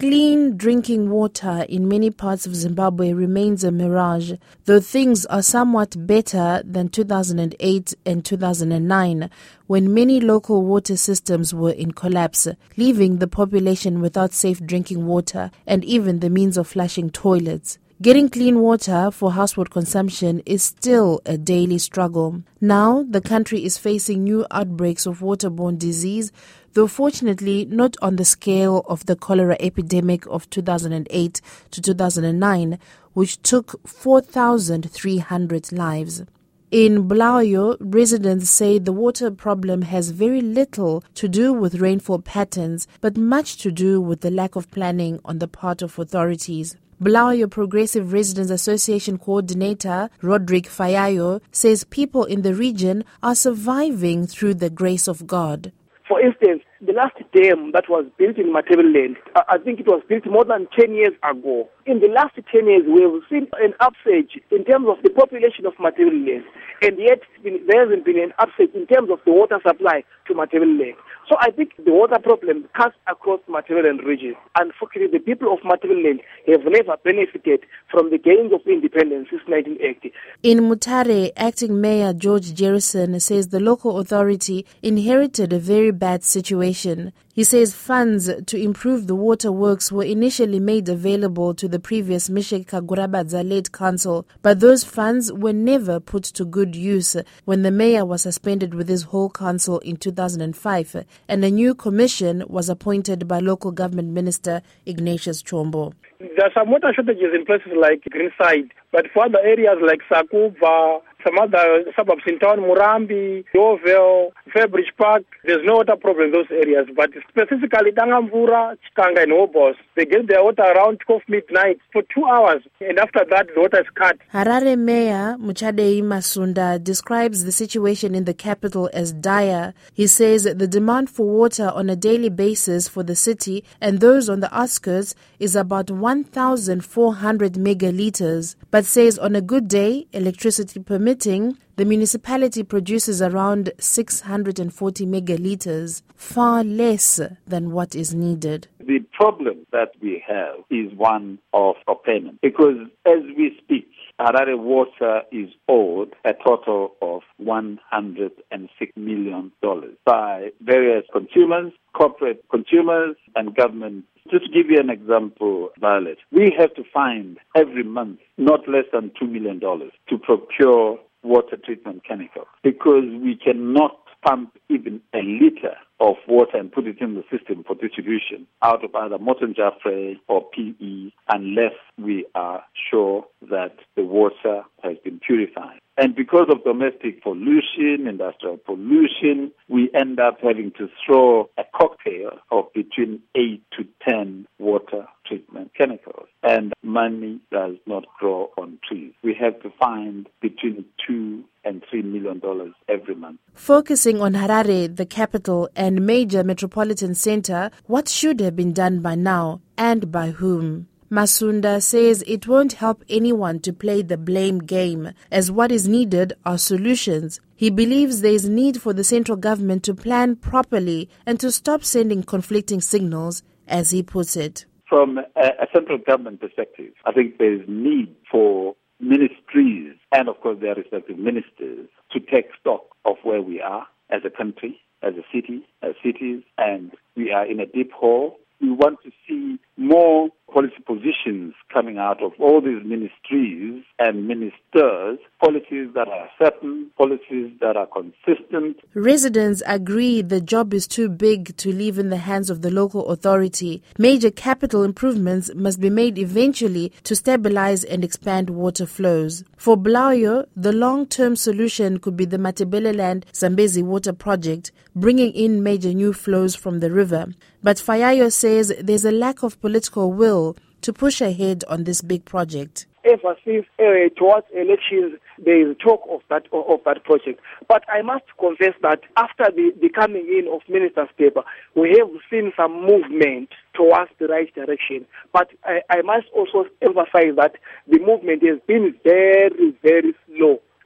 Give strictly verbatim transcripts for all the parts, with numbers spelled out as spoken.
Clean drinking water in many parts of Zimbabwe remains a mirage, though things are somewhat better than two thousand eight and two thousand nine, when many local water systems were in collapse, leaving the population without safe drinking water and even the means of flushing toilets. Getting clean water for household consumption is still a daily struggle. Now, the country is facing new outbreaks of waterborne disease, though fortunately not on the scale of the cholera epidemic of two thousand eight to two thousand nine, which took four thousand three hundred lives. In Bulawayo, residents say the water problem has very little to do with rainfall patterns, but much to do with the lack of planning on the part of authorities. Bulawayo Progressive Residents Association coordinator Roderick Fayayo says people in the region are surviving through the grace of God. For instance, the last dam that was built in Matabeleland, I think it was built more than ten years ago. In the last ten years, we have seen an upsurge in terms of the population of Matabeleland, and yet there hasn't been an upsurge in terms of the water supply to Matabeleland. So I think the water problem cuts across Matabeleland region. Unfortunately, the people of Matabeleland have never benefited from the gains of independence since nineteen eighty. In Mutare, Acting Mayor George Jerison says the local authority inherited a very bad situation. He says funds to improve the water works were initially made available to the previous Mishek Kagurabadza-led council, but those funds were never put to good use when the mayor was suspended with his whole council in two thousand five, and a new commission was appointed by local government minister Ignatius Chombo. There are some water shortages in places like Greenside, but for other areas like Sakuba, some other suburbs in town, Murambi, Yeoville, Fairbridge Park, there's no water problem in those areas. But specifically Dangamvura, Chikanga and Obos, they get their water around twelve midnight for two hours. And after that, the water is cut. Harare Mayor Muchadei Masunda describes the situation in the capital as dire. He says the demand for water on a daily basis for the city and those on the outskirts is about one thousand four hundred megaliters, but says on a good day, electricity permitting, the municipality produces around six hundred forty megaliters, far less than what is needed. The problem that we have is one of payment, because as we speak, Harare Water is owed a total of one hundred six million dollars by various consumers, corporate consumers, and government. Just to give you an example, Violet, we have to find every month not less than two million dollars to procure water treatment chemicals, because we cannot pump even a liter of water and put it in the system for distribution out of either Morton Jaffray or P E unless we are sure that the water has been purified. And because of domestic pollution, industrial pollution, we end up having to throw a cocktail of between eight to ten water treatment chemicals. And money does not grow on trees. We have to find between two and three million dollars every month. Focusing on Harare, the capital and major metropolitan center, what should have been done by now and by whom? Masunda says it won't help anyone to play the blame game, as what is needed are solutions. He believes there is need for the central government to plan properly and to stop sending conflicting signals, as he puts it. From a, a central government perspective, I think there is need for ministries and, of course, their respective ministers to take stock of where we are as a country, as a city, as cities, and we are in a deep hole. We want to see more policy positions coming out of all these ministries and ministers, policies that are certain, policies that are consistent. Residents agree the job is too big to leave in the hands of the local authority. Major capital improvements must be made eventually to stabilize and expand water flows. For Bulawayo, the long-term solution could be the Matabeleland Zambezi Water Project, bringing in major new flows from the river. But Fayayo says there's a lack of political will to push ahead on this big project. Ever since uh, towards elections, there is talk of that of, of that project. But I must confess that after the, the coming in of Minister Steper, we have seen some movement towards the right direction. But I, I must also emphasize that the movement has been very, very slow.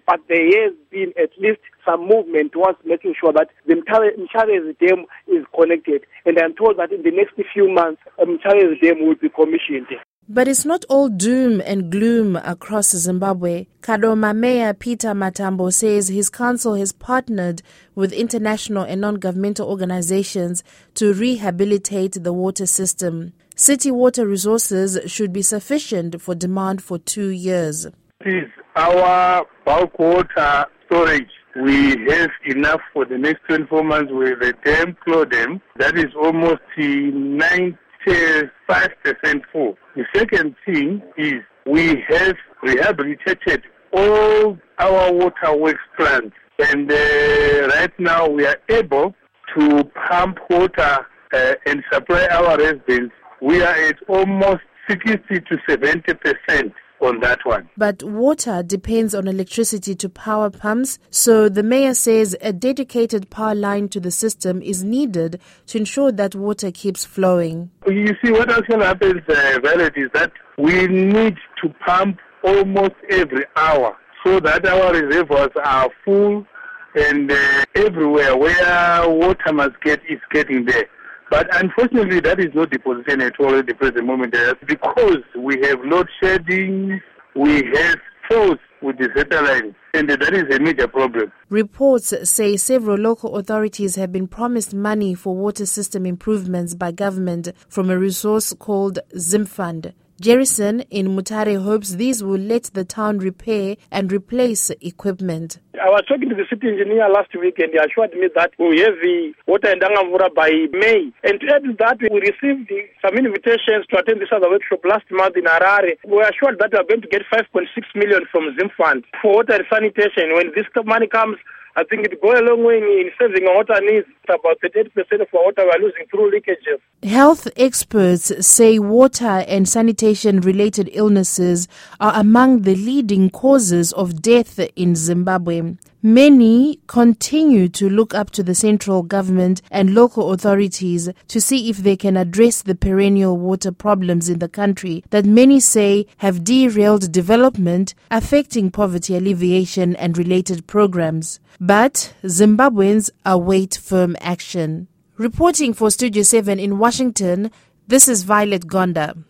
but there has been at least some movement towards making sure that the Mchabezi Dam is connected. And I'm told that in the next few months, Mchabezi Dam will be commissioned. But it's not all doom and gloom across Zimbabwe. Kadoma Mayor Peter Matambo says his council has partnered with international and non-governmental organizations to rehabilitate the water system. City water resources should be sufficient for demand for two years. It is our bulk water storage. We have enough for the next twenty-four months with the dam, Claw Dam. That is almost ninety-five percent full. The second thing is we have rehabilitated all our water works plants, and uh, right now we are able to pump water uh, and supply our residents. We are at almost sixty to seventy percent on that one. But water depends on electricity to power pumps, so the mayor says a dedicated power line to the system is needed to ensure that water keeps flowing. You see, what actually happens, uh, Violet, is that we need to pump almost every hour so that our reservoirs are full, and uh, everywhere where water must get is getting there. But unfortunately, that is not the position at all at the present moment, uh, because we have load shedding, we have faults with the satellite, and that is a major problem. Reports say several local authorities have been promised money for water system improvements by government from a resource called Zimfund. Jerrison in Mutare hopes these will let the town repair and replace equipment. I was talking to the city engineer last week, and he assured me that we have the water in Dangamvura by May. And to add to that, we received some invitations to attend this other workshop last month in Harare. We were assured that we are going to get five point six million from Zimfund for water and sanitation. When this money comes, I think it will go a long way in saving our water needs. About thirty-eight percent of our water we are losing through leakages. Health experts say water and sanitation-related illnesses are among the leading causes of death in Zimbabwe. Many continue to look up to the central government and local authorities to see if they can address the perennial water problems in the country that many say have derailed development, affecting poverty alleviation and related programs. But Zimbabweans await firm action. Reporting for Studio seven in Washington, this is Violet Gonda.